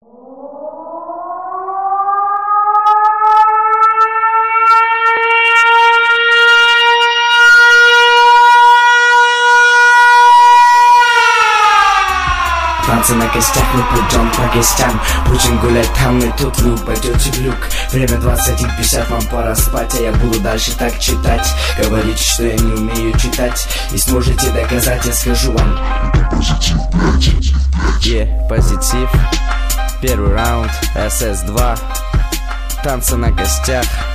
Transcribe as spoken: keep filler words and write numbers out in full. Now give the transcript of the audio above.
Танцы на костях, мы пойдем по гостям. Будем гулять там и тут, ну пойдете в люк. Время двадцать пятьдесят, вам пора спать, а я буду дальше так читать. Говорите, что я не умею читать, и сможете доказать, я скажу вам. Yeah, позитив. Первый раунд, эс эс два. Танцы на гостях.